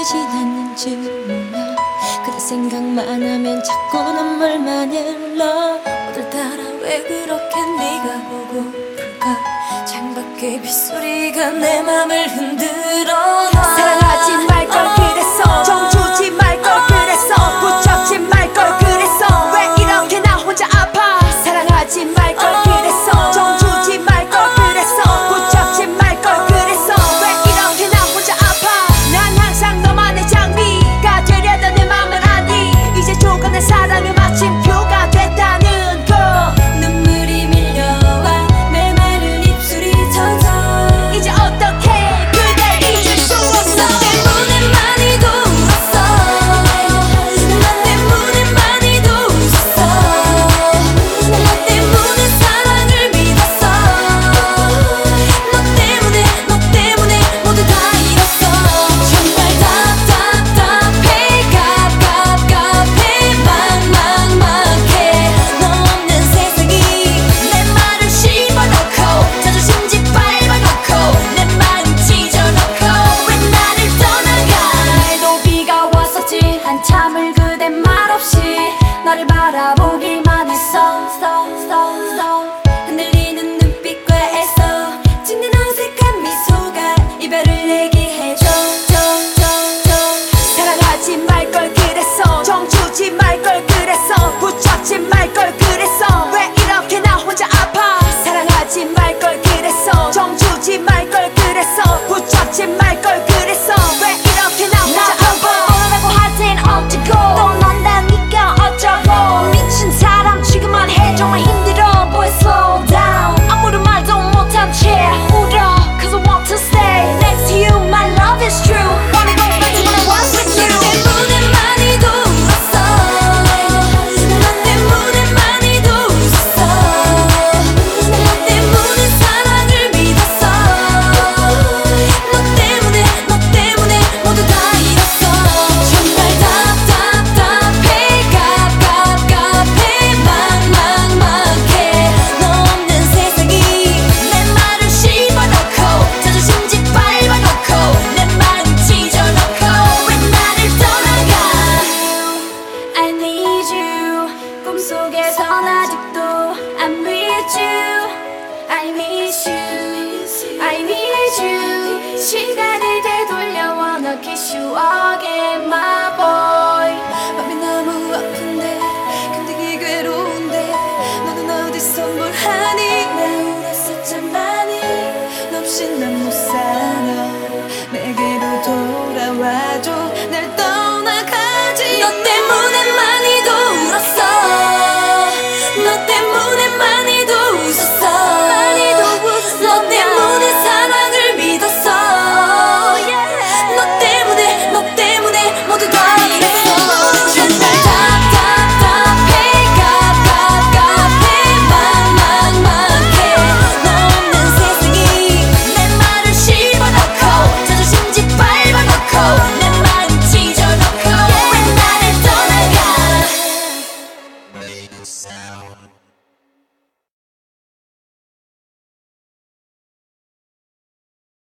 맛이 났는지 몰라. 그대 생각만 하면 자꾸 눈물만 흘러. 오늘따라 왜 그렇게 네가 보고플까. 창밖의 빗소리가 내 맘을 흔들어. 사랑하지 말걸 그랬어. 정 주지 말걸 그랬어. 붙잡지 말걸 그랬어. 왜 이렇게 나 혼자 아파. 사랑하지 말걸 그랬어. 정 주지 말걸 그랬어. 붙잡지 말걸 그랬어. 왜 이렇게 나 혼자 아파. 난 항상 너만의 장비가 되려던 내 맘을 아니. 이제 조금의 사랑의 마침표가 됐다는 거. 눈물이 밀려와 메마른 입술이 터져. 이제 어떻게 그댈 잊을 수 없어. 너 때문에 많이도 울었어. 너 때문에 많이도 웃었어. 너 때문에 사랑을 믿었어. 너 때문에 모두 다 잃었어. 정말 답답해 갑갑해 막막해. 너 없는 세상이 내 말을 씹어놓고 자존심 짓밟아놓고 내 마음 찢어놓고 왜 나를 떠나가. 날도 비가 왔었지. 한참을 그대 말없이 나를 바라보기만 했어. 흔들리는 눈빛과 애써 짓는 어색한 미소가 이별을 얘기해줘. 사랑하지 말걸 그랬어. 정 주지 말걸 그랬어. 붙잡지 말걸 그랬어. 왜 이렇게 나 혼자 아파. 사랑하지 말걸 그랬어. 정 주지 말걸 그랬어. 붙잡지 말걸